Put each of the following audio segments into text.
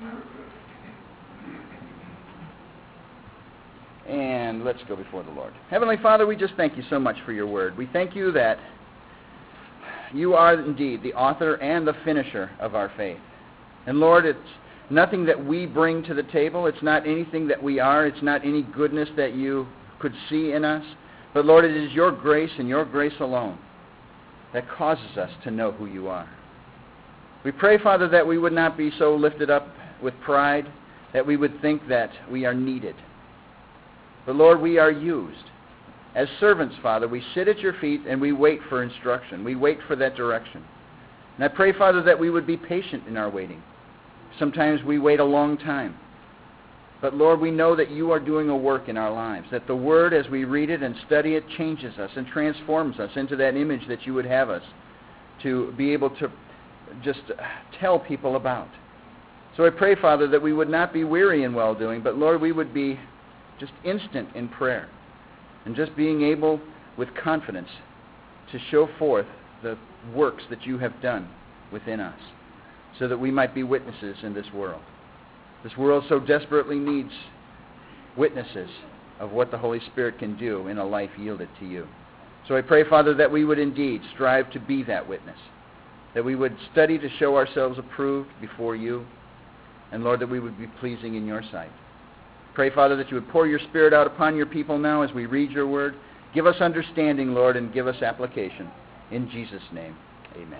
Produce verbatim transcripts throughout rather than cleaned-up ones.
And let's go before the Lord. Heavenly Father, we just thank you so much for your word. We thank you that you are indeed the author and the finisher of our faith. And Lord, it's nothing that we bring to the table. It's not anything that we are. It's not any goodness that you could see in us. But Lord, it is your grace and your grace alone that causes us to know who you are. We pray, Father, that we would not be so lifted up with pride that we would think that we are needed. But Lord, we are used. As servants, Father, we sit at your feet and we wait for instruction. We wait for that direction. And I pray, Father, that we would be patient in our waiting. Sometimes we wait a long time. But Lord, we know that you are doing a work in our lives, that the Word, as we read it and study it, changes us and transforms us into that image that you would have us to be able to just tell people about. So I pray, Father, that we would not be weary in well-doing, but Lord, we would be just instant in prayer and just being able with confidence to show forth the works that you have done within us so that we might be witnesses in this world. This world so desperately needs witnesses of what the Holy Spirit can do in a life yielded to you. So I pray, Father, that we would indeed strive to be that witness, that we would study to show ourselves approved before you, and Lord, that we would be pleasing in your sight. Pray, Father, that you would pour your Spirit out upon your people now as we read your word. Give us understanding, Lord, and give us application. In Jesus' name, amen.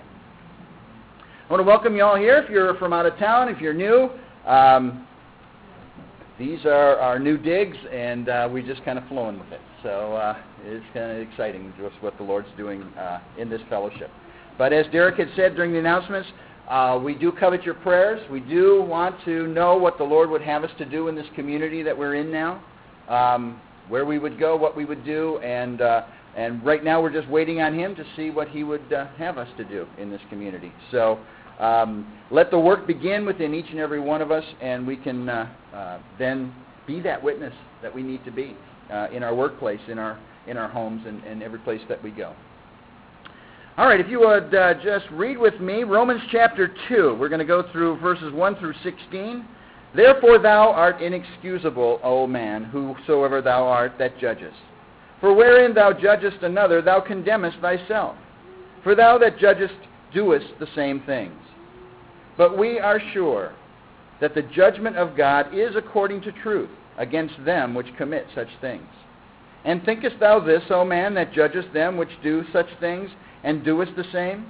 I want to welcome you all here. If you're from out of town, if you're new, um, these are our new digs, and uh, we're just kind of flowing with it. So uh, it's kind of exciting just what the Lord's doing uh, in this fellowship. But as Derek had said during the announcements, Uh, we do covet your prayers. We do want to know what the Lord would have us to do in this community that we're in now, um, where we would go, what we would do, and uh, and right now we're just waiting on Him to see what He would uh, have us to do in this community. So um, let the work begin within each and every one of us, and we can uh, uh, then be that witness that we need to be uh, in our workplace, in our in our homes, and, and every place that we go. All right, if you would uh, just read with me Romans chapter two. We're going to go through verses one through sixteen. Therefore thou art inexcusable, O man, whosoever thou art that judgest. For wherein thou judgest another, thou condemnest thyself. For thou that judgest doest the same things. But we are sure that the judgment of God is according to truth against them which commit such things. And thinkest thou this, O man, that judgest them which do such things, and doest the same,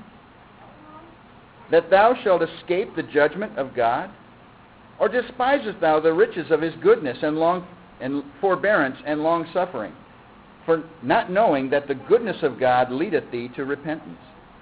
that thou shalt escape the judgment of God? Or despisest thou the riches of his goodness and long and forbearance and long-suffering, for not knowing that the goodness of God leadeth thee to repentance?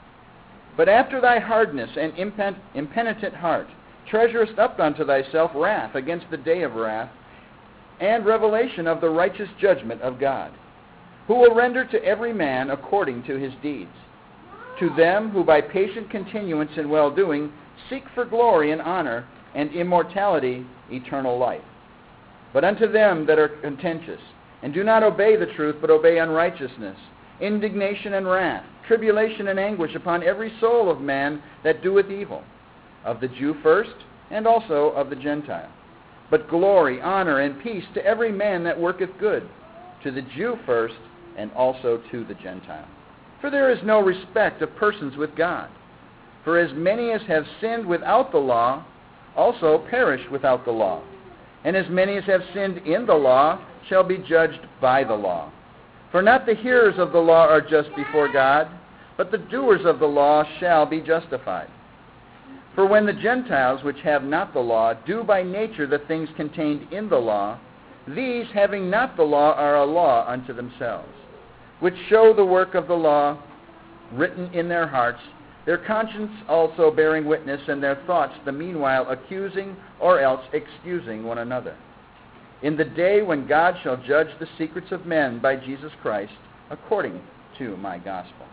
But after thy hardness and impen- impenitent heart treasurest up unto thyself wrath against the day of wrath, and revelation of the righteous judgment of God, who will render to every man according to his deeds. To them who by patient continuance in well-doing seek for glory and honor and immortality, eternal life. But unto them that are contentious, and do not obey the truth, but obey unrighteousness, indignation and wrath, tribulation and anguish upon every soul of man that doeth evil, of the Jew first, and also of the Gentile. But glory, honor, and peace to every man that worketh good, to the Jew first, and also to the Gentile. For there is no respect of persons with God. For as many as have sinned without the law also perish without the law. And as many as have sinned in the law shall be judged by the law. For not the hearers of the law are just before God, but the doers of the law shall be justified. For when the Gentiles, which have not the law, do by nature the things contained in the law, these, having not the law, are a law unto themselves, which show the work of the law written in their hearts, their conscience also bearing witness, and their thoughts the meanwhile accusing or else excusing one another. In the day when God shall judge the secrets of men by Jesus Christ, according to my gospel.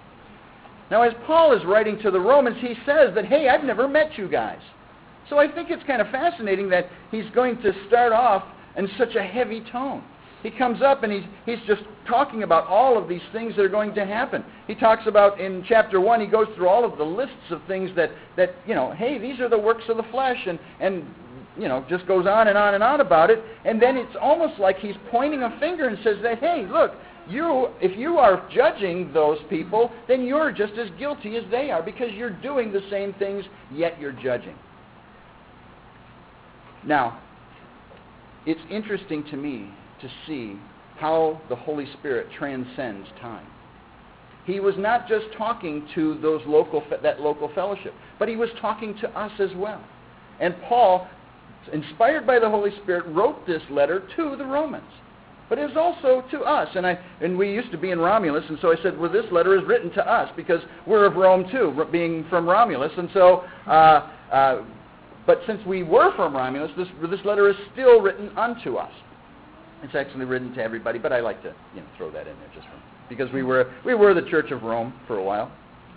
Now, as Paul is writing to the Romans, he says that, hey, I've never met you guys. So I think it's kind of fascinating that he's going to start off in such a heavy tone. He comes up and he's, he's just talking about all of these things that are going to happen. He talks about, in chapter one, he goes through all of the lists of things that, that you know, hey, these are the works of the flesh, and, and you know, just goes on and on and on about it, and then it's almost like he's pointing a finger and says that, hey, look, you, if you are judging those people, then you're just as guilty as they are because you're doing the same things, yet you're judging. Now, it's interesting to me to see how the Holy Spirit transcends time. He was not just talking to those local that local fellowship, but he was talking to us as well. And Paul, inspired by the Holy Spirit, wrote this letter to the Romans. But it was also to us. And I and we used to be in Romulus, and so I said, well, this letter is written to us because we're of Rome too, being from Romulus. And so, uh, uh, but since we were from Romulus, this, this letter is still written unto us. It's actually written to everybody, but I like to you know, throw that in there just for, because we were we were the Church of Rome for a while.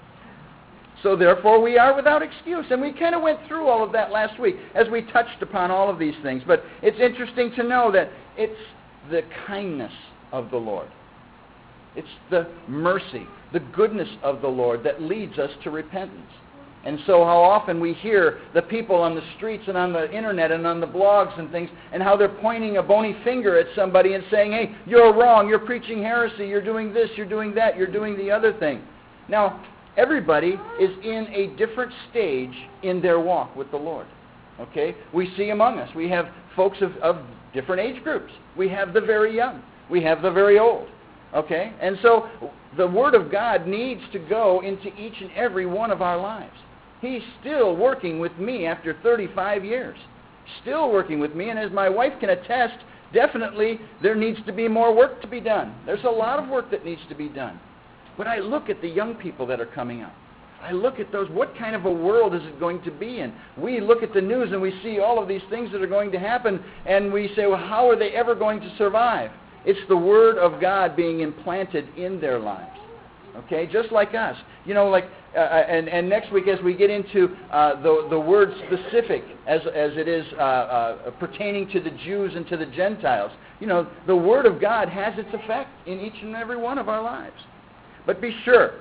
So therefore we are without excuse. And we kind of went through all of that last week as we touched upon all of these things. But it's interesting to know that it's the kindness of the Lord. It's the mercy, the goodness of the Lord that leads us to repentance. And so how often we hear the people on the streets and on the internet and on the blogs and things, and how they're pointing a bony finger at somebody and saying, hey, you're wrong, you're preaching heresy, you're doing this, you're doing that, you're doing the other thing. Now, everybody is in a different stage in their walk with the Lord. Okay? We see among us, we have folks of, of different age groups. We have the very young. We have the very old. Okay? And so the Word of God needs to go into each and every one of our lives. He's still working with me after thirty-five years. Still working with me, and as my wife can attest, definitely there needs to be more work to be done. There's a lot of work that needs to be done. But I look at the young people that are coming up. I look at those, what kind of a world is it going to be in? We look at the news and we see all of these things that are going to happen, and we say, well, how are they ever going to survive? It's the Word of God being implanted in their lives. Okay, just like us. You know, like, uh, and, and next week as we get into uh, the, the word specific as, as it is uh, uh, pertaining to the Jews and to the Gentiles, you know, the Word of God has its effect in each and every one of our lives. But be sure,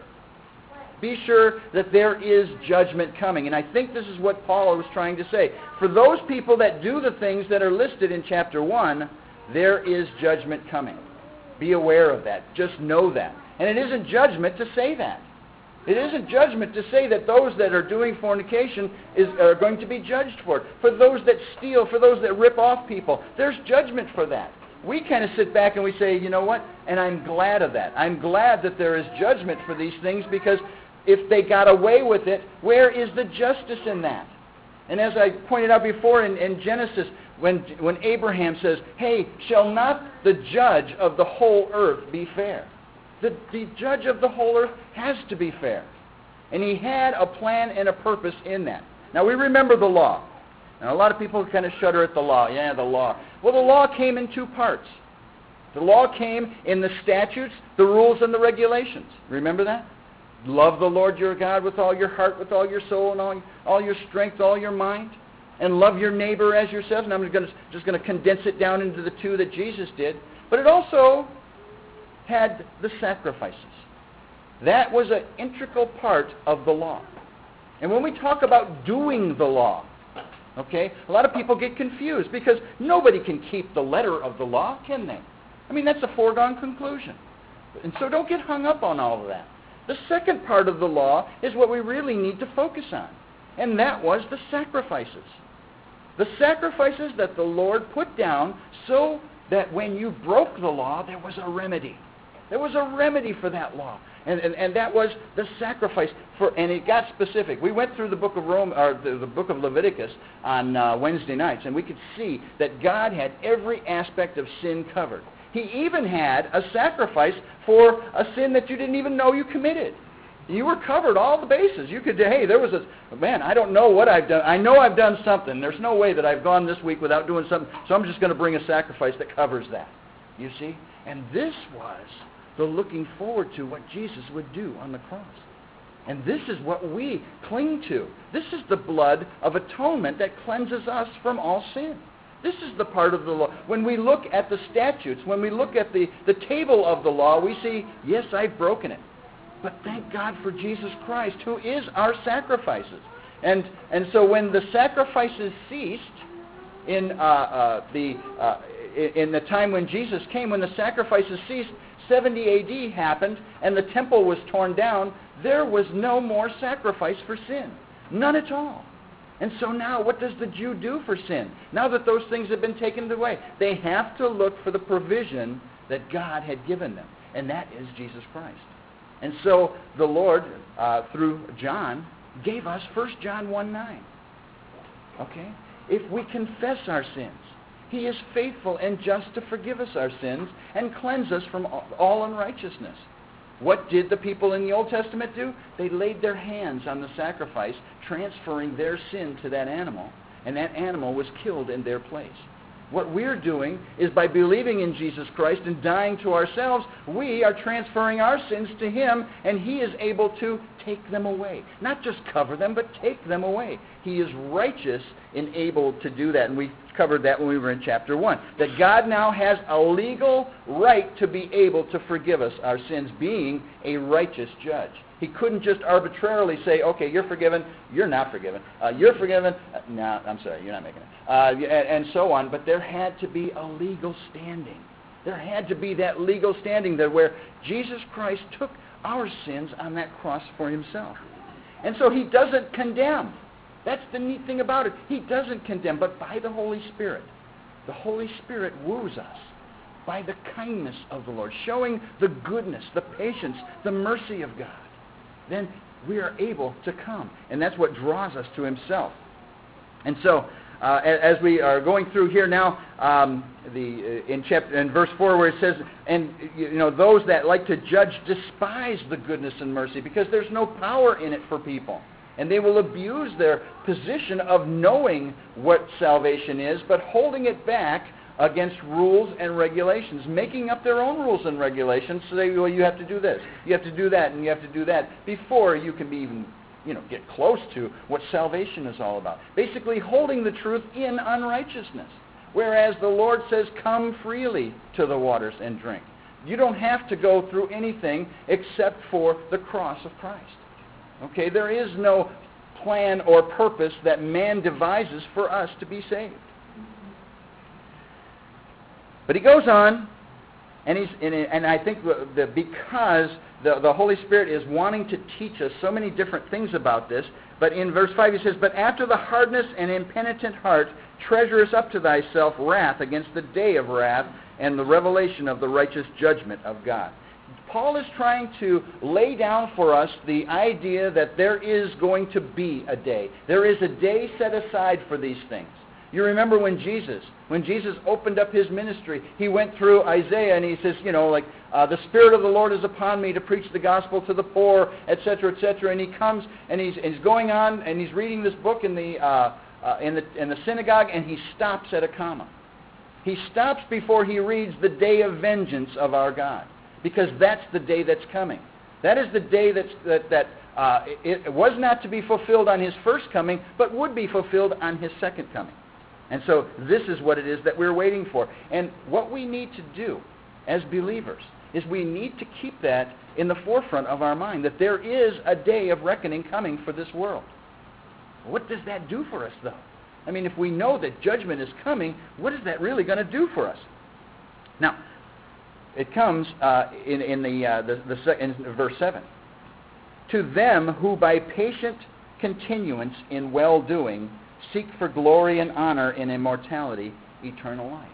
be sure that there is judgment coming. And I think this is what Paul was trying to say. For those people that do the things that are listed in chapter one, there is judgment coming. Be aware of that. Just know that. And it isn't judgment to say that. It isn't judgment to say that those that are doing fornication is, are going to be judged for it. For those that steal, for those that rip off people, there's judgment for that. We kind of sit back and we say, you know what? And I'm glad of that. I'm glad that there is judgment for these things, because if they got away with it, where is the justice in that? And as I pointed out before in, in Genesis, when, when Abraham says, hey, shall not the judge of the whole earth be fair? The, the judge of the whole earth has to be fair. And he had a plan and a purpose in that. Now we remember the law. Now a lot of people kind of shudder at the law. Yeah, the law. Well, the law came in two parts. The law came in the statutes, the rules, and the regulations. Remember that? Love the Lord your God with all your heart, with all your soul, and all, all your strength, all your mind. And love your neighbor as yourself. And I'm just going to, just going to condense it down into the two that Jesus did. But it also had the sacrifices. That was an integral part of the law. And when we talk about doing the law, okay, a lot of people get confused because nobody can keep the letter of the law, can they? I mean, that's a foregone conclusion. And so don't get hung up on all of that. The second part of the law is what we really need to focus on, and that was the sacrifices. The sacrifices that the Lord put down so that when you broke the law, there was a remedy. There was a remedy for that law. And, and, and that was the sacrifice. For, and it got specific. We went through the book of Rome, or the, the book of Leviticus on uh, Wednesday nights, and we could see that God had every aspect of sin covered. He even had a sacrifice for a sin that you didn't even know you committed. You were covered all the bases. You could, hey, there was a, man, I don't know what I've done. I know I've done something. There's no way that I've gone this week without doing something, so I'm just going to bring a sacrifice that covers that. You see? And this was the looking forward to what Jesus would do on the cross. And this is what we cling to. This is the blood of atonement that cleanses us from all sin. This is the part of the law. When we look at the statutes, when we look at the, the table of the law, we see, yes, I've broken it. But thank God for Jesus Christ, who is our sacrifices. And, and so when the sacrifices ceased, in uh, uh, the uh, in the time when Jesus came, when the sacrifices ceased, seventy A D happened, and the temple was torn down. There was no more sacrifice for sin. None at all. And so now, what does the Jew do for sin? Now that those things have been taken away, they have to look for the provision that God had given them, and that is Jesus Christ. And so the Lord, uh, through John, gave us First John one nine. Okay? If we confess our sins, He is faithful and just to forgive us our sins and cleanse us from all unrighteousness. What did the people in the Old Testament do? They laid their hands on the sacrifice, transferring their sin to that animal, and that animal was killed in their place. What we're doing is by believing in Jesus Christ and dying to ourselves, we are transferring our sins to Him, and He is able to take them away. Not just cover them, but take them away. He is righteous and able to do that, and we covered that when we were in chapter one. That God now has a legal right to be able to forgive us our sins, being a righteous judge. He couldn't just arbitrarily say, okay, you're forgiven, you're not forgiven, uh, you're forgiven, uh, no, I'm sorry, you're not making it, uh, and, and so on. But there had to be a legal standing. There had to be that legal standing there where Jesus Christ took our sins on that cross for Himself. And so He doesn't condemn. That's the neat thing about it. He doesn't condemn, but by the Holy Spirit. The Holy Spirit woos us by the kindness of the Lord, showing the goodness, the patience, the mercy of God. Then we are able to come. And that's what draws us to Himself. And so, uh, as we are going through here now, um, the uh, in chapter in verse four, where it says, "And you know those that like to judge despise the goodness and mercy, because there's no power in it for people, and they will abuse their position of knowing what salvation is, but holding it back against rules and regulations, making up their own rules and regulations, so they, well, you have to do this, you have to do that, and you have to do that, before you can be even, you know, get close to what salvation is all about. Basically holding the truth in unrighteousness. Whereas the Lord says, come freely to the waters and drink. You don't have to go through anything except for the cross of Christ. Okay, there is no plan or purpose that man devises for us to be saved. But he goes on, and he's and, and I think that because the, the Holy Spirit is wanting to teach us so many different things about this, but in verse five he says, "But after the hardness and impenitent heart, treasurest up to thyself wrath against the day of wrath and the revelation of the righteous judgment of God." Paul is trying to lay down for us the idea that there is going to be a day. There is a day set aside for these things. You remember when Jesus, when Jesus opened up His ministry, He went through Isaiah and He says, you know, like, uh, the Spirit of the Lord is upon me to preach the gospel to the poor, et cetera, et cetera. And He comes and He's, and he's going on and He's reading this book in the, uh, uh, in, the, in the synagogue, and He stops at a comma. He stops before He reads the day of vengeance of our God, because that's the day that's coming. That is the day that's, that, that uh, it, it was not to be fulfilled on His first coming, but would be fulfilled on His second coming. And so this is what it is that we're waiting for. And what we need to do as believers is we need to keep that in the forefront of our mind, that there is a day of reckoning coming for this world. What does that do for us, though? I mean, if we know that judgment is coming, what is that really going to do for us? Now, it comes uh, in, in, the, uh, the, the, in verse seven. "To them who by patient continuance in well-doing seek for glory and honor and immortality, eternal life."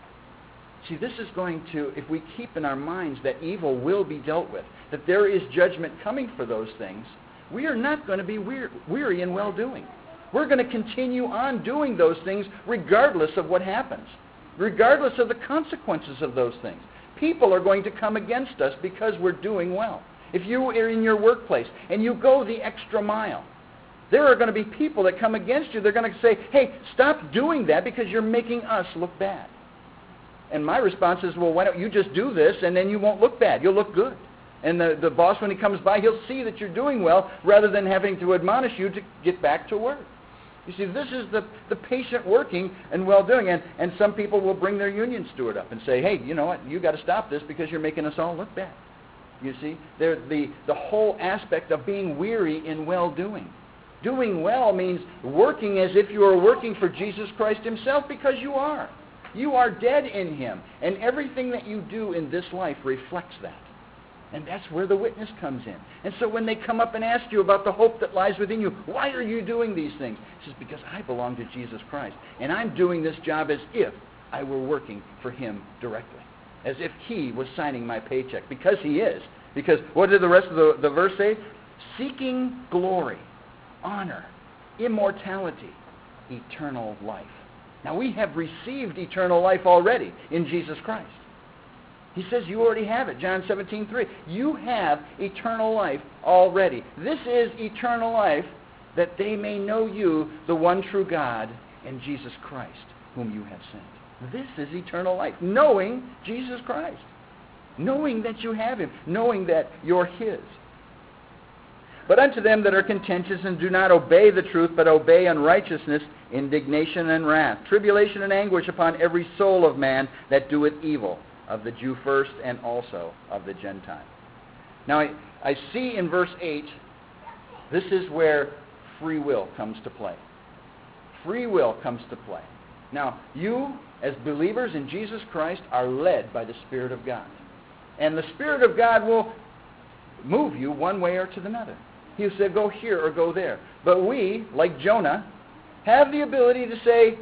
See, this is going to, if we keep in our minds that evil will be dealt with, that there is judgment coming for those things, we are not going to be weir- weary in well-doing. We're going to continue on doing those things regardless of what happens, regardless of the consequences of those things. People are going to come against us because we're doing well. If you are in your workplace and you go the extra mile, there are going to be people that come against you. They're going to say, hey, stop doing that because you're making us look bad. And my response is, well, why don't you just do this and then you won't look bad. You'll look good. And the, the boss, when he comes by, he'll see that you're doing well rather than having to admonish you to get back to work. You see, this is the, the patient working and well-doing. And, and some people will bring their union steward up and say, hey, you know what, you got to stop this because you're making us all look bad. You see, the, the whole aspect of being weary in well-doing. Doing well means working as if you are working for Jesus Christ himself, because you are. You are dead in him. And everything that you do in this life reflects that. And that's where the witness comes in. And so when they come up and ask you about the hope that lies within you, why are you doing these things? He says, because I belong to Jesus Christ. And I'm doing this job as if I were working for him directly. As if he was signing my paycheck. Because he is. Because what did the rest of the, the verse say? Seeking glory, honor, immortality, eternal life. Now we have received eternal life already in Jesus Christ. He says you already have it. John seventeen three. You have eternal life already. This is eternal life, that they may know you, the one true God, and Jesus Christ, whom you have sent. This is eternal life. Knowing Jesus Christ. Knowing that you have him. Knowing that you're his. But unto them that are contentious and do not obey the truth, but obey unrighteousness, indignation and wrath, tribulation and anguish upon every soul of man that doeth evil, of the Jew first and also of the Gentile. Now I, I see in verse eight, this is where free will comes to play. Free will comes to play. Now, you, as believers in Jesus Christ, are led by the Spirit of God. And the Spirit of God will move you one way or to another. He'll say, go here or go there. But we, like Jonah, have the ability to say,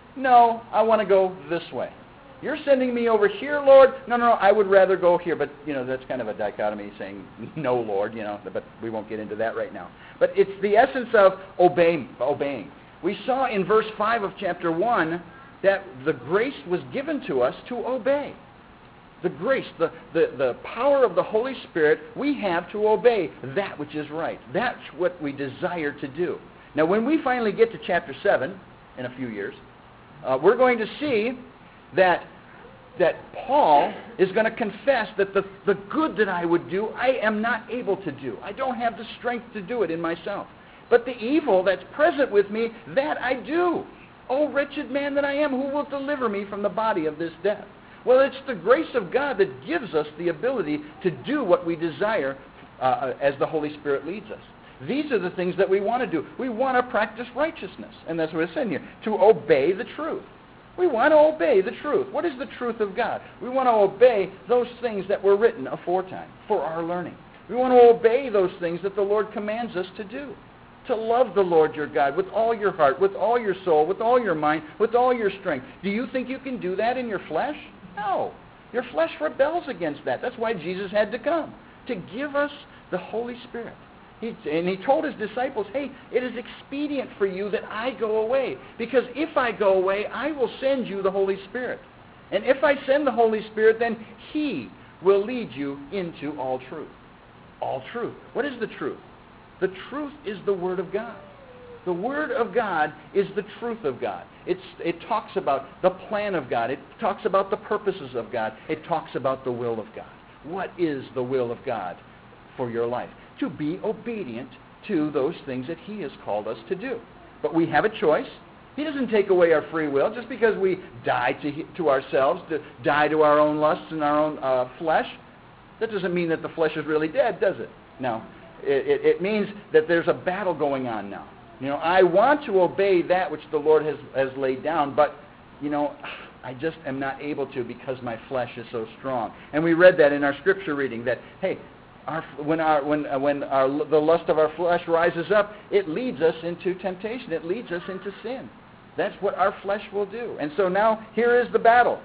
no, I want to go this way. You're sending me over here, Lord? No, no, no, I would rather go here. But, you know, that's kind of a dichotomy saying, no, Lord, you know, but we won't get into that right now. But it's the essence of obeying. obeying. We saw in verse five of chapter one that the grace was given to us to obey. The grace, the, the, the power of the Holy Spirit, we have to obey that which is right. That's what we desire to do. Now, when we finally get to chapter seven, in a few years, uh, we're going to see that that Paul is going to confess that the, the good that I would do, I am not able to do. I don't have the strength to do it in myself. But the evil that's present with me, that I do. O wretched man that I am, who will deliver me from the body of this death? Well, it's the grace of God that gives us the ability to do what we desire uh, as the Holy Spirit leads us. These are the things that we want to do. We want to practice righteousness. And that's what it's saying here. To obey the truth. We want to obey the truth. What is the truth of God? We want to obey those things that were written aforetime for our learning. We want to obey those things that the Lord commands us to do. To love the Lord your God with all your heart, with all your soul, with all your mind, with all your strength. Do you think you can do that in your flesh? No. Your flesh rebels against that. That's why Jesus had to come, to give us the Holy Spirit. He, and he told his disciples, hey, it is expedient for you that I go away. Because if I go away, I will send you the Holy Spirit. And if I send the Holy Spirit, then he will lead you into all truth. All truth. What is the truth? The truth is the Word of God. The Word of God is the truth of God. It's, it talks about the plan of God. It talks about the purposes of God. It talks about the will of God. What is the will of God for your life? To be obedient to those things that he has called us to do. But we have a choice. He doesn't take away our free will just because we die to, to ourselves, to die to our own lusts and our own uh, flesh. That doesn't mean that the flesh is really dead, does it? No. It, it, it means that there's a battle going on now. You know, I want to obey that which the Lord has, has laid down, but, you know, I just am not able to because my flesh is so strong. And we read that in our scripture reading that, hey, Our, when our when uh, when our the lust of our flesh rises up, it leads us into temptation. It leads us into sin. That's what our flesh will do. And so now here is the battle: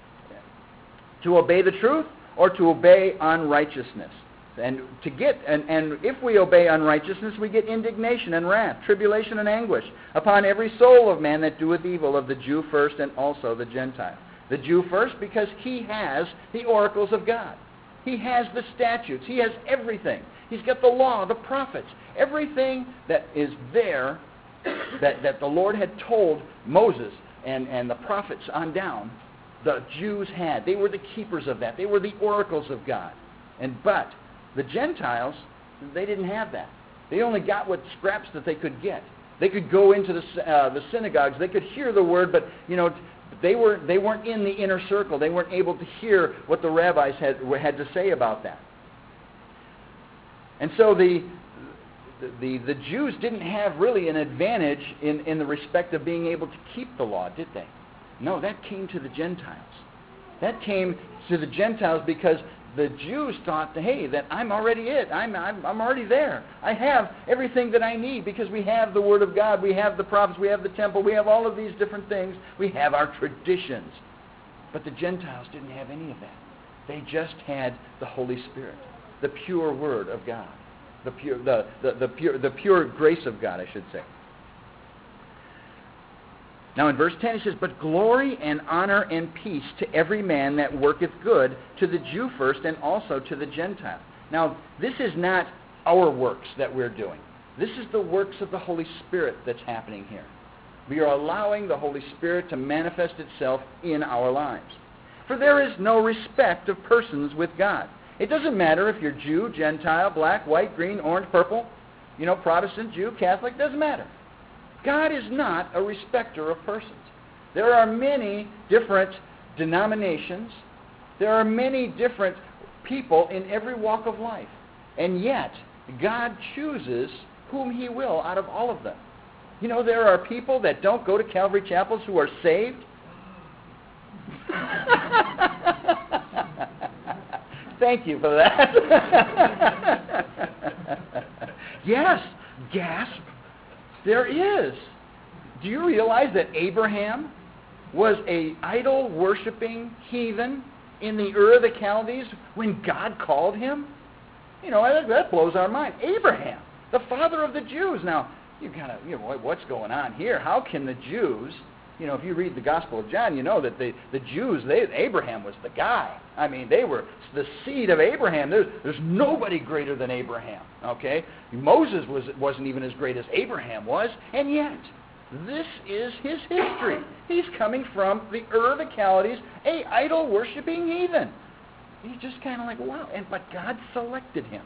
to obey the truth or to obey unrighteousness. And to get and, and if we obey unrighteousness, we get indignation and wrath, tribulation and anguish upon every soul of man that doeth evil, of the Jew first and also the Gentile. The Jew first because he has the oracles of God. He has the statutes. He has everything. He's got the law, the prophets, everything that is there that, that the Lord had told Moses and, and the prophets on down, the Jews had. They were the keepers of that. They were the oracles of God. And but the Gentiles, they didn't have that. They only got what scraps that they could get. They could go into the, uh, the synagogues. They could hear the word, but, you know, They, were, they weren't in the inner circle. They weren't able to hear what the rabbis had, had to say about that. And so the the, the Jews didn't have really an advantage in, in the respect of being able to keep the law, did they? No, that came to the Gentiles. That came to the Gentiles because the Jews thought, hey, that I'm already it. I'm, I'm, I'm already there. I have everything that I need because we have the Word of God. We have the prophets. We have the temple. We have all of these different things. We have our traditions. But the Gentiles didn't have any of that. They just had the Holy Spirit, the pure Word of God, the pure, the, the, the pure, the pure grace of God, I should say. Now in verse ten it says, but glory and honor and peace to every man that worketh good, to the Jew first and also to the Gentile. Now this is not our works that we're doing. This is the works of the Holy Spirit that's happening here. We are allowing the Holy Spirit to manifest itself in our lives. For there is no respect of persons with God. It doesn't matter if you're Jew, Gentile, black, white, green, orange, purple, you know, Protestant, Jew, Catholic, doesn't matter. God is not a respecter of persons. There are many different denominations. There are many different people in every walk of life. And yet, God chooses whom He will out of all of them. You know, there are people that don't go to Calvary Chapels who are saved. Thank you for that. Yes, gasp. There is. Do you realize that Abraham was an idol-worshiping heathen in the Ur of the Chaldees when God called him? You know, that, that blows our mind. Abraham, the father of the Jews. Now, you kind of, you know, what's going on here? How can the Jews, you know, if you read the Gospel of John, you know that the, the Jews, they, Abraham was the guy. I mean, they were the seed of Abraham. There's, there's nobody greater than Abraham, okay? Moses was, wasn't even as great as Abraham was, and yet, this is his history. He's coming from the Ur of the Chaldees, a idol-worshiping heathen. He's just kind of like, wow. And, but God selected him.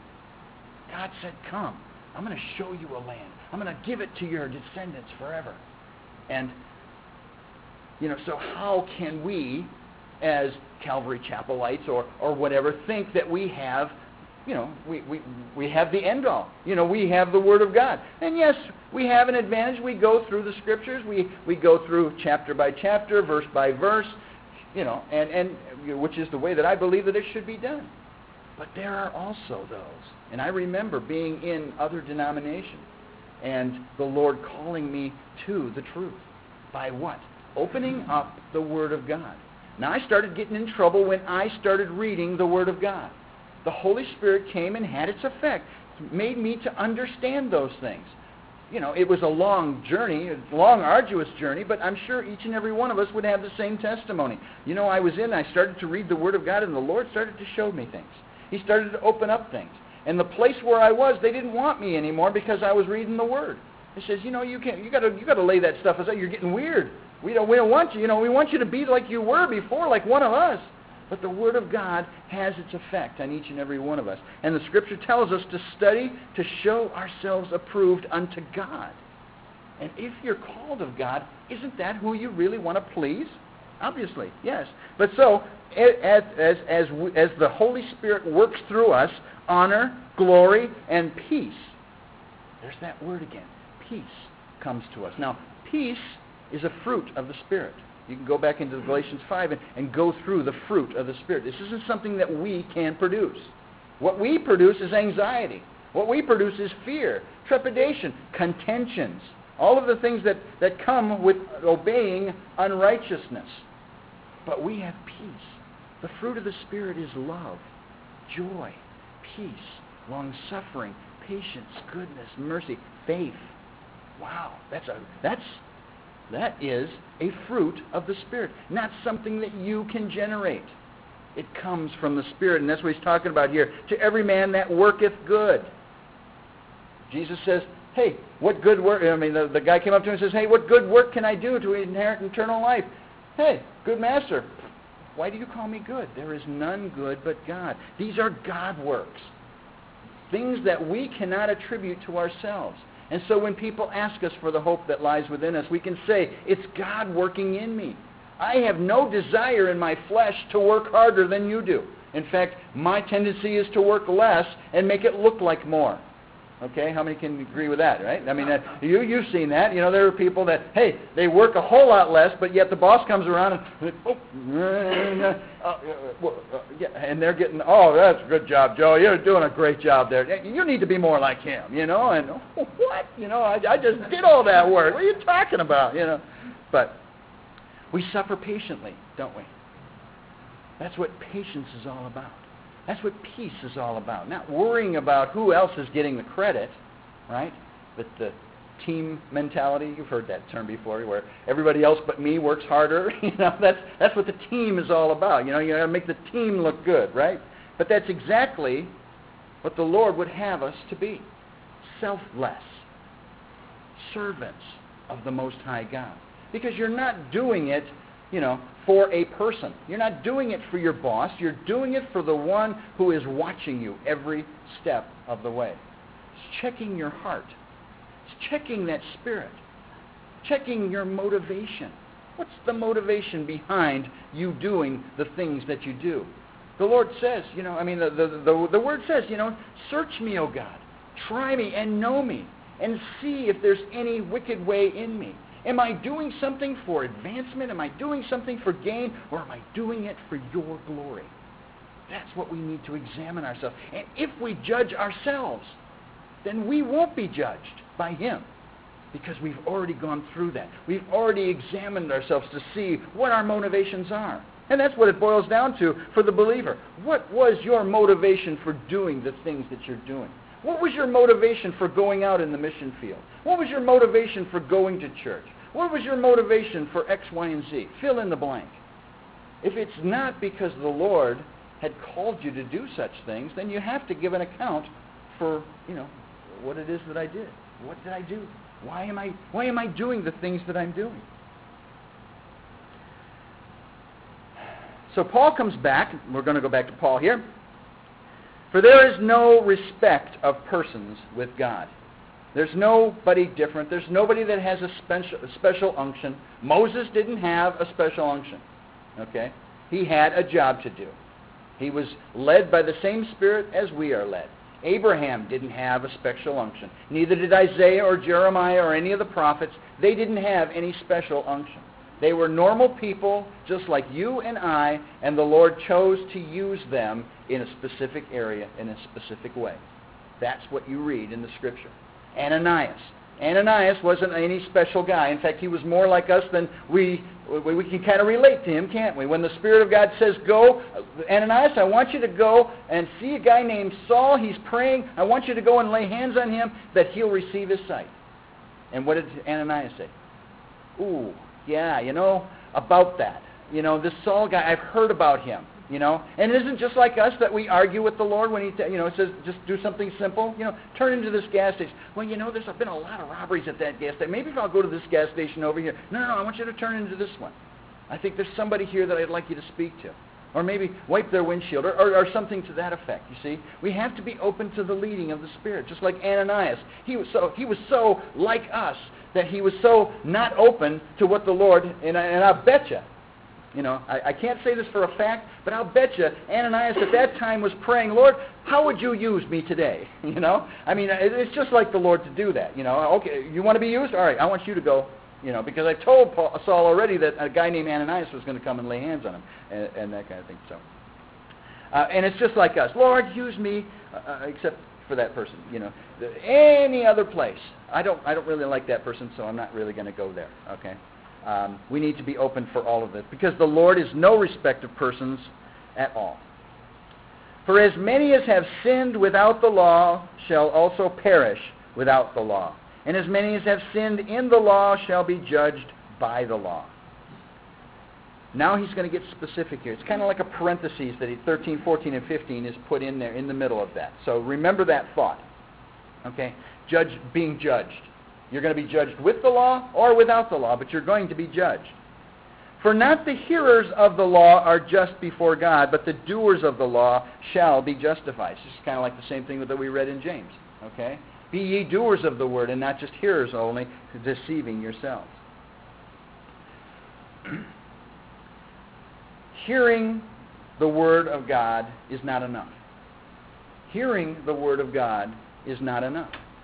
God said, come, I'm going to show you a land. I'm going to give it to your descendants forever. And, you know, so how can we, as Calvary Chapelites or, or whatever, think that we have, you know, we, we, we have the end all. You know, we have the Word of God. And yes, we have an advantage. We go through the Scriptures. We, we go through chapter by chapter, verse by verse, you know, and, and you know, which is the way that I believe that it should be done. But there are also those. And I remember being in other denominations and the Lord calling me to the truth. By what? Opening up the Word of God. Now, I started getting in trouble when I started reading the Word of God. The Holy Spirit came and had its effect. It made me to understand those things. You know, it was a long journey, a long, arduous journey, but I'm sure each and every one of us would have the same testimony. You know, I was in, I started to read the Word of God, and the Lord started to show me things. He started to open up things. And the place where I was, they didn't want me anymore because I was reading the Word. He says, you know, you can't, you got to, you got to lay that stuff aside. You're getting weird. We don't, we don't want you. You know, we want you to be like you were before, like one of us. But the Word of God has its effect on each and every one of us. And the Scripture tells us to study to show ourselves approved unto God. And if you're called of God, isn't that who you really want to please? Obviously, yes. But so, as, as, as, as the Holy Spirit works through us, honor, glory, and peace. There's that word again. Peace comes to us. Now, peace is a fruit of the Spirit. You can go back into Galatians five and, and go through the fruit of the Spirit. This isn't something that we can produce. What we produce is anxiety. What we produce is fear, trepidation, contentions, all of the things that, that come with obeying unrighteousness. But we have peace. The fruit of the Spirit is love, joy, peace, long-suffering, patience, goodness, mercy, faith. Wow, that's a that's that is a fruit of the Spirit, not something that you can generate. It comes from the Spirit, and that's what he's talking about here. To every man that worketh good. Jesus says, hey, what good work, I mean, the, the guy came up to him and says, hey, what good work can I do to inherit eternal life? Hey, good master, why do you call me good? There is none good but God. These are God works, things that we cannot attribute to ourselves. And so when people ask us for the hope that lies within us, we can say, it's God working in me. I have no desire in my flesh to work harder than you do. In fact, my tendency is to work less and make it look like more. Okay, how many can agree with that, right? I mean, uh, you, you've seen that. You know, there are people that, hey, they work a whole lot less, but yet the boss comes around and, oh, uh, uh, uh, yeah, and they're getting, oh, that's a good job, Joe. You're doing a great job there. You need to be more like him, you know. And, oh, what? You know, I, I just did all that work. What are you talking about, you know? But we suffer patiently, don't we? That's what patience is all about. That's what peace is all about. Not worrying about who else is getting the credit, right? But the team mentality, you've heard that term before, where everybody else but me works harder. You know, that's that's what the team is all about. You know, you got to make the team look good, right? But that's exactly what the Lord would have us to be. Selfless. Servants of the Most High God. Because you're not doing it, you know, for a person. You're not doing it for your boss. You're doing it for the one who is watching you every step of the way. It's checking your heart. It's checking that spirit. Checking your motivation. What's the motivation behind you doing the things that you do? The Lord says, you know, I mean, the, the, the, the Word says, you know, search me, O God. Try me and know me. And see if there's any wicked way in me. Am I doing something for advancement? Am I doing something for gain? Or am I doing it for your glory? That's what we need to examine ourselves. And if we judge ourselves, then we won't be judged by Him. Because we've already gone through that. We've already examined ourselves to see what our motivations are. And that's what it boils down to for the believer. What was your motivation for doing the things that you're doing? What was your motivation for going out in the mission field? What was your motivation for going to church? What was your motivation for X, Y, and Z? Fill in the blank. If it's not because the Lord had called you to do such things, then you have to give an account for, you know, what it is that I did. What did I do? Why am I, why am I doing the things that I'm doing? So Paul comes back. We're going to go back to Paul here. For there is no respect of persons with God. There's nobody different. There's nobody that has a special, a special unction. Moses didn't have a special unction. Okay? He had a job to do. He was led by the same Spirit as we are led. Abraham didn't have a special unction. Neither did Isaiah or Jeremiah or any of the prophets. They didn't have any special unction. They were normal people just like you and I, and the Lord chose to use them in a specific area, in a specific way. That's what you read in the Scripture. Ananias. Ananias wasn't any special guy. In fact, he was more like us than we, we, we can kind of relate to him, can't we? When the Spirit of God says, go, Ananias, I want you to go and see a guy named Saul. He's praying. I want you to go and lay hands on him that he'll receive his sight. And what did Ananias say? Ooh, yeah, you know, about that. You know, this Saul guy, I've heard about him. You know, and it isn't just like us that we argue with the Lord when He, t- you know, says just do something simple. You know, turn into this gas station. Well, you know, there's been a lot of robberies at that gas station. Maybe if I'll go to this gas station over here. No, no, no, I want you to turn into this one. I think there's somebody here that I'd like you to speak to. Or maybe wipe their windshield, or, or, or something to that effect, you see. We have to be open to the leading of the Spirit, just like Ananias. He was so, he was so like us that he was so not open to what the Lord, and, I, and I'll bet you, You know, I, I can't say this for a fact, but I'll bet you Ananias at that time was praying, Lord, how would you use me today? You know, I mean, it, it's just like the Lord to do that. You know, okay, you want to be used? All right, I want you to go. You know, because I told Paul, Saul already that a guy named Ananias was going to come and lay hands on him, and, and that kind of thing. So, uh, and it's just like us. Lord, use me, uh, except for that person. You know, any other place. I don't, I don't really like that person, so I'm not really going to go there. Okay. Um, we need to be open for all of this, because the Lord is no respect of persons at all. For as many as have sinned without the law shall also perish without the law. And as many as have sinned in the law shall be judged by the law. Now he's going to get specific here. It's kind of like a parenthesis that he, thirteen, fourteen, and fifteen is put in there in the middle of that. So remember that thought. Okay? Judge, being judged. You're going to be judged with the law or without the law, but you're going to be judged. For not the hearers of the law are just before God, but the doers of the law shall be justified. This is kind of like the same thing that we read in James. Okay? Be ye doers of the word, and not just hearers only, deceiving yourselves. Hearing the word of God is not enough. Hearing the word of God is not enough.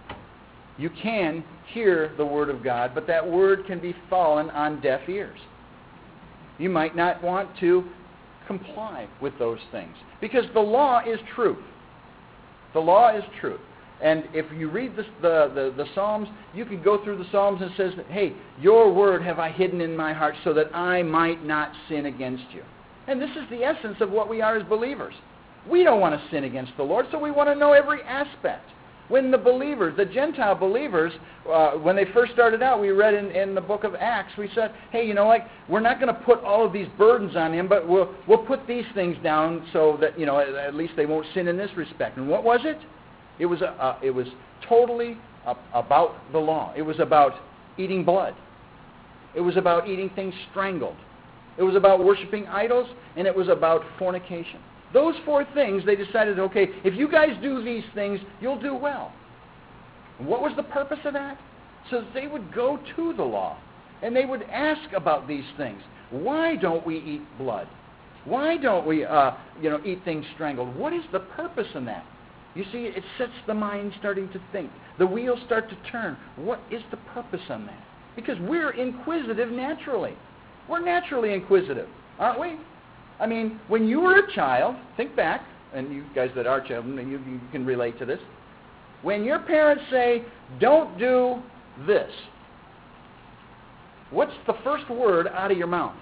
You can hear the Word of God, but that Word can be fallen on deaf ears. You might not want to comply with those things, because the law is truth. The law is truth. And if you read this, the, the, the Psalms, you can go through the Psalms and it says, that, hey, your word have I hidden in my heart so that I might not sin against you. And this is the essence of what we are as believers. We don't want to sin against the Lord, so we want to know every aspect. When the believers, the Gentile believers, uh, when they first started out, we read in, in the book of Acts, we said, hey, you know, like, we're not going to put all of these burdens on him, but we'll, we'll put these things down so that, you know, at, at least they won't sin in this respect. And what was it? It was, a, uh, it was totally a, about the law. It was about eating blood. It was about eating things strangled. It was about worshiping idols, and it was about fornication. Those four things, they decided, okay, if you guys do these things, you'll do well. And what was the purpose of that? So that they would go to the law, and they would ask about these things. Why don't we eat blood? Why don't we, uh, you know, eat things strangled? What is the purpose in that? You see, it sets the mind starting to think. The wheels start to turn. What is the purpose on that? Because we're inquisitive naturally. We're naturally inquisitive, aren't we? I mean, when you were a child, think back, and you guys that are children, you, you can relate to this. When your parents say, don't do this, what's the first word out of your mouth?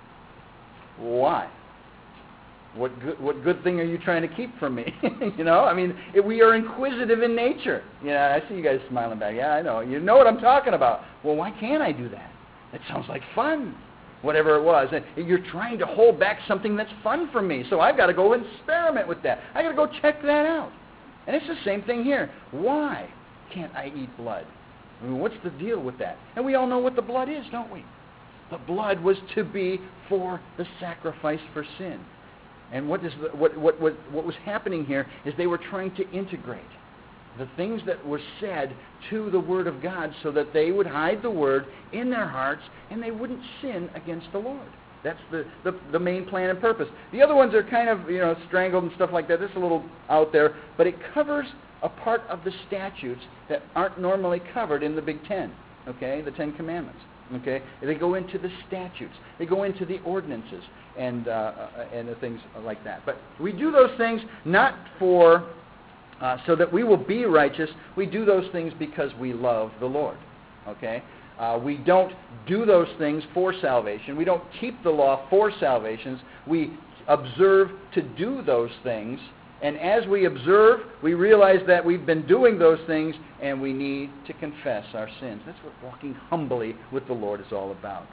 Why? What good, what good thing are you trying to keep from me? You know, I mean, it, we are inquisitive in nature. Yeah, I see you guys smiling back. Yeah, I know. You know what I'm talking about. Well, why can't I do that? It sounds like fun. Whatever it was. And you're trying to hold back something that's fun for me. So I've got to go experiment with that. I've got to go check that out. And it's the same thing here. Why can't I eat blood? I mean, what's the deal with that? And we all know what the blood is, don't we? The blood was to be for the sacrifice for sin. And what, is the, what, what, what, what was happening here is they were trying to integrate the things that were said to the Word of God so that they would hide the Word in their hearts and they wouldn't sin against the Lord. That's the, the, the main plan and purpose. The other ones are kind of, you know, strangled and stuff like that. This is a little out there, but it covers a part of the statutes that aren't normally covered in the Big Ten, okay, the Ten Commandments. Okay, they go into the statutes, they go into the ordinances, and uh, and the things like that. But we do those things not for uh, so that we will be righteous. We do those things because we love the Lord. Okay, uh, we don't do those things for salvation. We don't keep the law for salvations. We observe to do those things. And as we observe, we realize that we've been doing those things and we need to confess our sins. That's what walking humbly with the Lord is all about.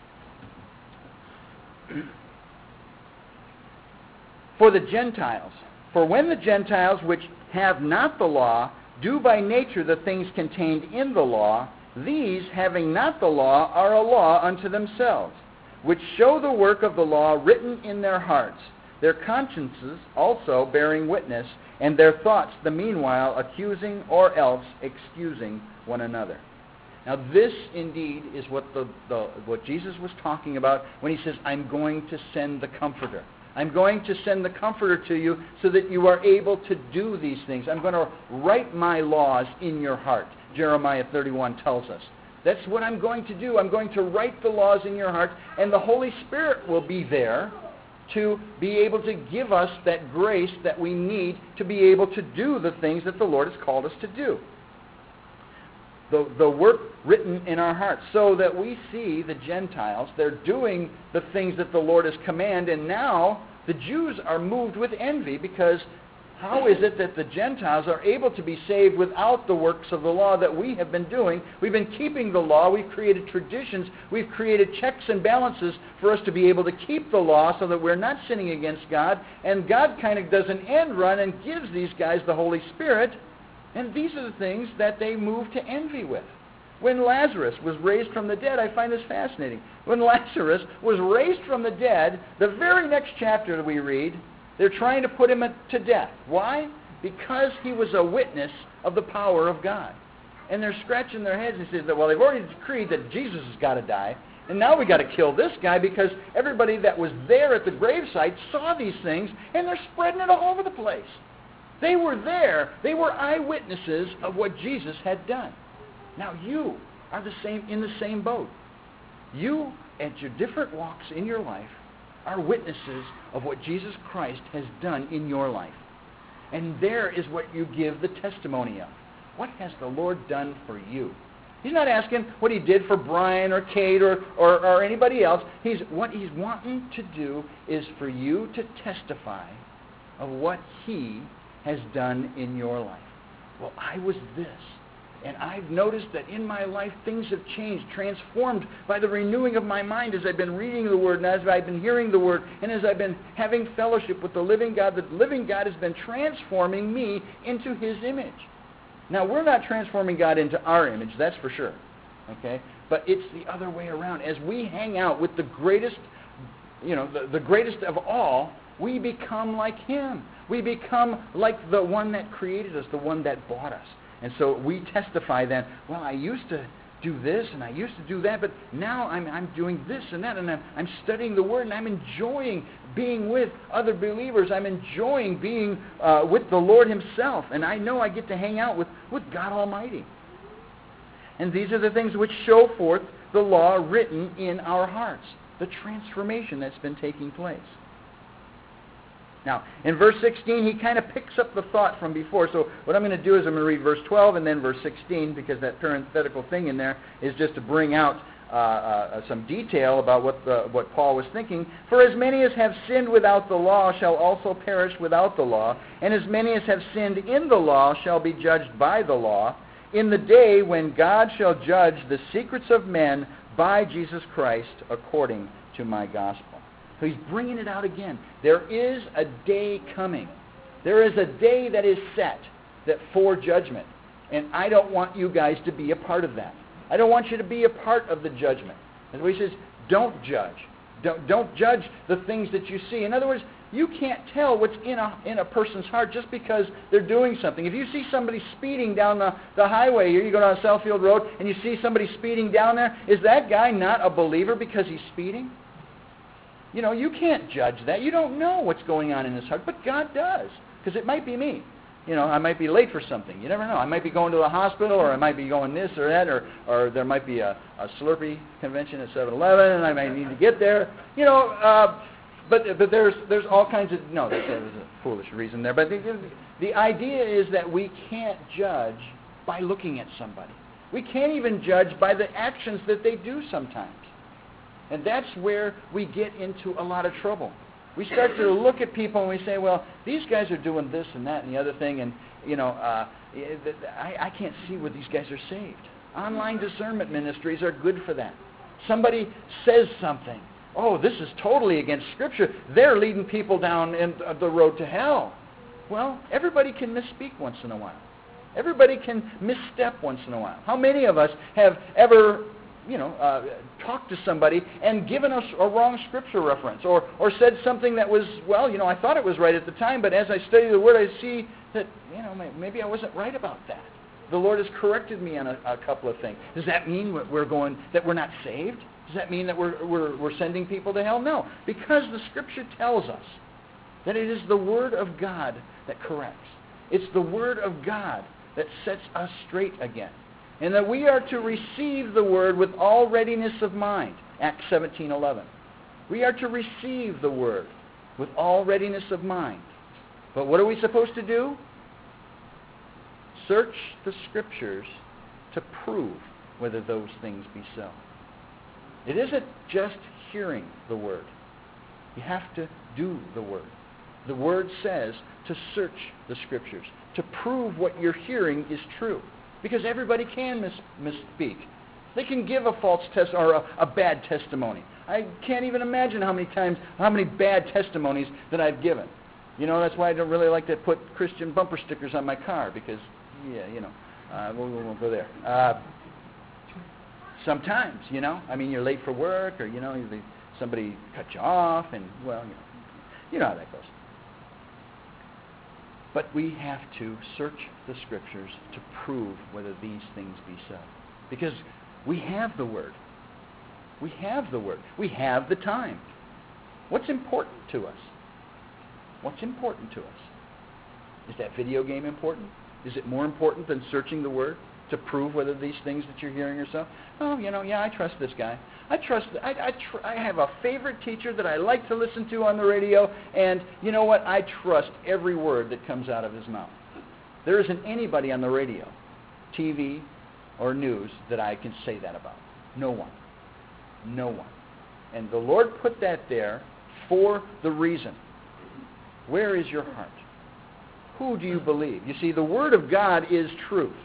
For the Gentiles, for when the Gentiles which have not the law do by nature the things contained in the law, these, having not the law, are a law unto themselves, which show the work of the law written in their hearts, their consciences also bearing witness, and their thoughts the meanwhile accusing or else excusing one another. Now this indeed is what the, the what Jesus was talking about when he says, I'm going to send the Comforter. I'm going to send the Comforter to you so that you are able to do these things. I'm going to write my laws in your heart. Jeremiah thirty-one tells us. That's what I'm going to do. I'm going to write the laws in your heart, and the Holy Spirit will be there to be able to give us that grace that we need to be able to do the things that the Lord has called us to do. The, the work written in our hearts, so that we see the Gentiles, they're doing the things that the Lord has commanded, and now the Jews are moved with envy because how is it that the Gentiles are able to be saved without the works of the law that we have been doing? We've been keeping the law. We've created traditions. We've created checks and balances for us to be able to keep the law so that we're not sinning against God. And God kind of does an end run and gives these guys the Holy Spirit. And these are the things that they move to envy with. When Lazarus was raised from the dead, I find this fascinating. When Lazarus was raised from the dead, the very next chapter that we read, they're trying to put him to death. Why? Because he was a witness of the power of God. And they're scratching their heads and saying, well, they've already decreed that Jesus has got to die, and now we've got to kill this guy because everybody that was there at the gravesite saw these things, and they're spreading it all over the place. They were there. They were eyewitnesses of what Jesus had done. Now you are the same in the same boat. You, at your different walks in your life, are witnesses of what Jesus Christ has done in your life. And there is what you give the testimony of. What has the Lord done for you? He's not asking what he did for Brian or Kate or, or, or anybody else. He's, what he's wanting to do is for you to testify of what he has done in your life. Well, I was this. And I've noticed that in my life things have changed, transformed by the renewing of my mind as I've been reading the Word and as I've been hearing the Word and as I've been having fellowship with the living God. The living God has been transforming me into His image. Now, we're not transforming God into our image, that's for sure. Okay? But it's the other way around. As we hang out with the greatest, you know, the, the greatest of all, we become like Him. We become like the one that created us, the one that bought us. And so we testify then, well, I used to do this and I used to do that, but now I'm, I'm doing this and that, and I'm, I'm studying the Word, and I'm enjoying being with other believers. I'm enjoying being uh, with the Lord Himself, and I know I get to hang out with, with God Almighty. And these are the things which show forth the law written in our hearts, the transformation that's been taking place. Now, in verse sixteen, he kind of picks up the thought from before. So what I'm going to do is I'm going to read verse twelve and then verse sixteen, because that parenthetical thing in there is just to bring out uh, uh, some detail about what, the, what Paul was thinking. For as many as have sinned without the law shall also perish without the law, and as many as have sinned in the law shall be judged by the law, in the day when God shall judge the secrets of men by Jesus Christ according to my gospel. So he's bringing it out again. There is a day coming. There is a day that is set that for judgment. And I don't want you guys to be a part of that. I don't want you to be a part of the judgment. And so he says, don't judge. Don't, don't judge the things that you see. In other words, you can't tell what's in a, in a person's heart just because they're doing something. If you see somebody speeding down the, the highway, here you go down Southfield Road, and you see somebody speeding down there, is that guy not a believer because he's speeding? You know, you can't judge that. You don't know what's going on in his heart, but God does, because it might be me. You know, I might be late for something. You never know. I might be going to the hospital, or I might be going this or that, or, or there might be a, a Slurpee convention at seven eleven, and I might need to get there. You know, uh, but but there's there's all kinds of, no, that's a, that's a foolish reason there. But the, the idea is that we can't judge by looking at somebody. We can't even judge by the actions that they do sometimes. And that's where we get into a lot of trouble. We start to look at people and we say, well, these guys are doing this and that and the other thing, and, you know, uh, I, I can't see where these guys are saved. Online discernment ministries are good for that. Somebody says something. Oh, this is totally against Scripture. They're leading people down in the road to hell. Well, everybody can misspeak once in a while. Everybody can misstep once in a while. How many of us have ever you know, uh, talked to somebody and given us a wrong scripture reference, or, or said something that was, well, you know, I thought it was right at the time, but as I study the Word, I see that, you know, maybe I wasn't right about that. The Lord has corrected me on a, a couple of things. Does that mean we're going, that we're not saved? Does that mean that we're, we're, we're sending people to hell? No, because the Scripture tells us that it is the Word of God that corrects. It's the Word of God that sets us straight again. And that we are to receive the Word with all readiness of mind. Acts seventeen eleven. We are to receive the Word with all readiness of mind. But what are we supposed to do? Search the Scriptures to prove whether those things be so. It isn't just hearing the Word. You have to do the Word. The Word says to search the Scriptures, to prove what you're hearing is true. Because everybody can mis- misspeak. They can give a false test or a, a bad testimony. I can't even imagine how many times, how many bad testimonies that I've given. You know, that's why I don't really like to put Christian bumper stickers on my car, because, yeah, you know, uh, we won't go there. Uh, sometimes, you know, I mean, you're late for work, or, you know, somebody cut you off, and, well, you know, you know how that goes. But we have to search the Scriptures to prove whether these things be so. Because we have the Word. We have the Word. We have the time. What's important to us? What's important to us? Is that video game important? Is it more important than searching the Word? to prove whether these things that you're hearing are so? Oh, you know, yeah, I trust this guy. I trust, I, I, tr- I have a favorite teacher that I like to listen to on the radio, and you know what? I trust every word that comes out of his mouth. There isn't anybody on the radio, T V, or news that I can say that about. No one. No one. And the Lord put that there for the reason. Where is your heart? Who do you believe? You see, the Word of God is truth.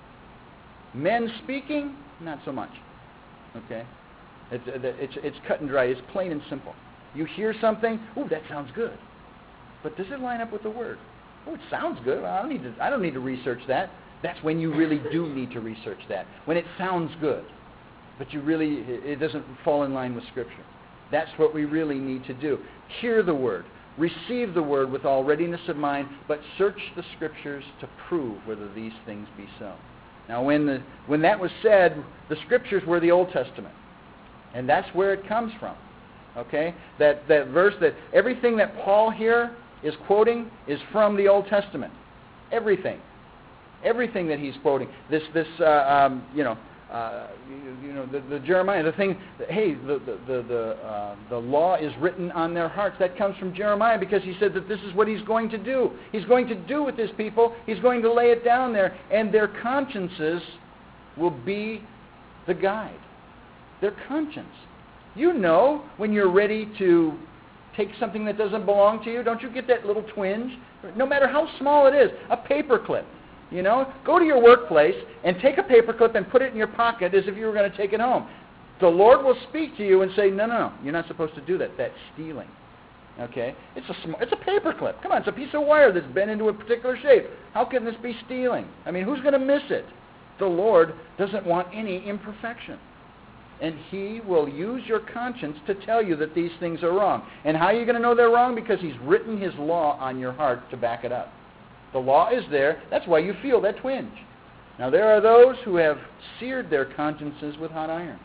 Men speaking, not so much. Okay? It's, it's, it's cut and dry. It's plain and simple. You hear something, ooh, that sounds good. But does it line up with the Word? Oh, it sounds good. Well, I don't need to, I don't need to research that. That's when you really do need to research that. When it sounds good, but you really, it doesn't fall in line with Scripture. That's what we really need to do. Hear the Word. Receive the Word with all readiness of mind, but search the Scriptures to prove whether these things be so. Now, when, the, when that was said, the Scriptures were the Old Testament. And that's where it comes from. Okay? That, that verse, that everything that Paul here is quoting is from the Old Testament. Everything. Everything that he's quoting. This, this uh, um, you know, uh, you, you know, the, the Jeremiah, the thing, that, hey, the the the the, uh, the law is written on their hearts. That comes from Jeremiah because he said that this is what he's going to do. He's going to do with his people. He's going to lay it down there, and their consciences will be the guide. Their conscience. You know when you're ready to take something that doesn't belong to you, don't you get that little twinge? No matter how small it is, a paper clip. You know, go to your workplace and take a paper clip and put it in your pocket as if you were going to take it home. The Lord will speak to you and say, no, no, no, you're not supposed to do that. That's stealing. Okay? It's a sm- it's a paper clip. Come on, it's a piece of wire that's bent into a particular shape. How can this be stealing? I mean, who's going to miss it? The Lord doesn't want any imperfection. And He will use your conscience to tell you that these things are wrong. And how are you going to know they're wrong? Because He's written His law on your heart to back it up. The law is there. That's why you feel that twinge. Now, there are those who have seared their consciences with hot irons.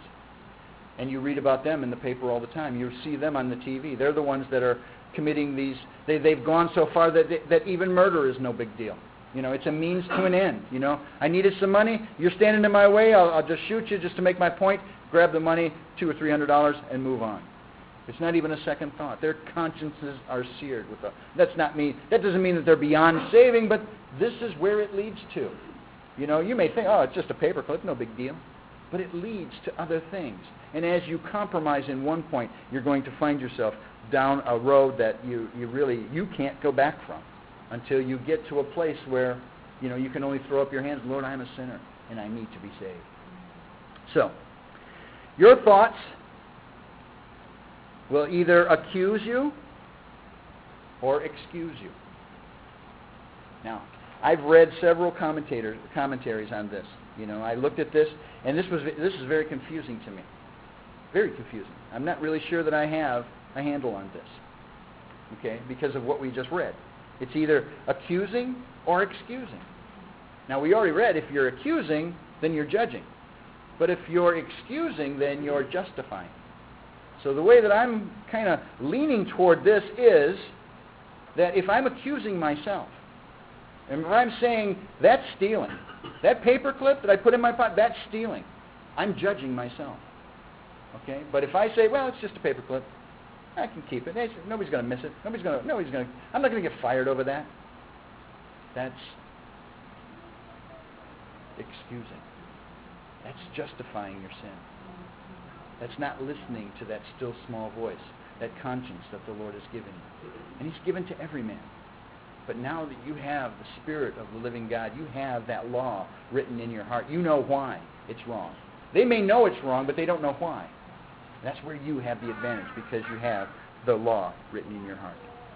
And you read about them in the paper all the time. You see them on the T V. They're the ones that are committing these. They, they've gone so far that, they, that even murder is no big deal. You know, it's a means to an end. You know, I needed some money. You're standing in my way. I'll, I'll just shoot you just to make my point. Grab the money, two or three hundred dollars, and move on. It's not even a second thought. Their consciences are seared with a. That's not mean. That doesn't mean that they're beyond saving, but this is where it leads to. You know, you may think, oh, it's just a paperclip, no big deal, but it leads to other things. And as you compromise in one point, you're going to find yourself down a road that you, you really you can't go back from until you get to a place where, you know, you can only throw up your hands. Lord, I'm a sinner and I need to be saved. So, your thoughts will either accuse you or excuse you. Now, I've read several commentators commentaries on this. You know, I looked at this, and this was this is very confusing to me. Very confusing. I'm not really sure that I have a handle on this. Okay, because of what we just read. It's either accusing or excusing. Now, we already read if you're accusing, then you're judging. But if you're excusing, then you're justifying. So the way that I'm kind of leaning toward this is that if I'm accusing myself, and if I'm saying that's stealing, that paper clip that I put in my pocket, that's stealing, I'm judging myself. Okay? But if I say, well, it's just a paper clip, I can keep it. Nobody's going to miss it. Nobody's going to. Nobody's going to. I'm not going to get fired over that. That's excusing. That's justifying your sin. That's not listening to that still small voice, that conscience that the Lord has given you. And He's given to every man. But now that you have the Spirit of the living God, you have that law written in your heart. You know why it's wrong. They may know it's wrong, but they don't know why. That's where you have the advantage, because you have the law written in your heart.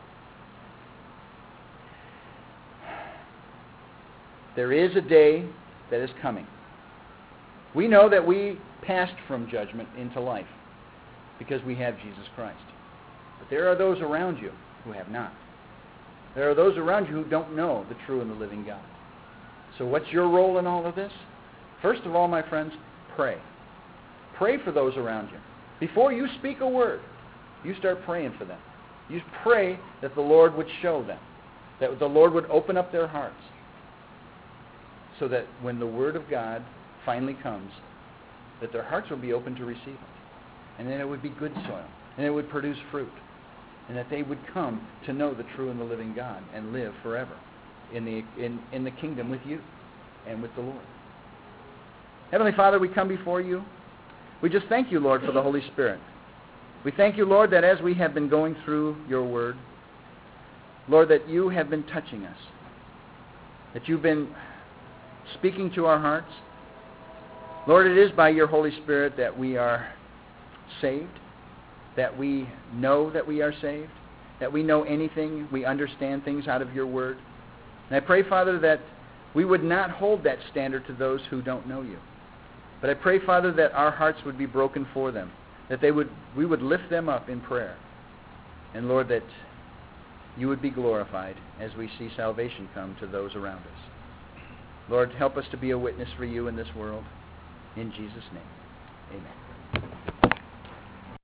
There is a day that is coming. We know that we passed from judgment into life because we have Jesus Christ. But there are those around you who have not. There are those around you who don't know the true and the living God. So what's your role in all of this? First of all, my friends, pray. Pray for those around you. Before you speak a word, you start praying for them. You pray that the Lord would show them, that the Lord would open up their hearts. so that when the Word of God finally comes, that their hearts will be open to receive it. And then it would be good soil. And it would produce fruit. And that they would come to know the true and the living God and live forever in the, in, in the kingdom with you and with the Lord. Heavenly Father, we come before you. We just thank you, Lord, for the Holy Spirit. We thank you, Lord, that as we have been going through your word, Lord, that you have been touching us. That you've been speaking to our hearts. Lord, it is by your Holy Spirit that we are saved, that we know that we are saved, that we know anything, we understand things out of your word. And I pray, Father, that we would not hold that standard to those who don't know you. But I pray, Father, that our hearts would be broken for them, that they would, we would lift them up in prayer. And Lord, that you would be glorified as we see salvation come to those around us. Lord, help us to be a witness for you in this world. In Jesus' name, amen.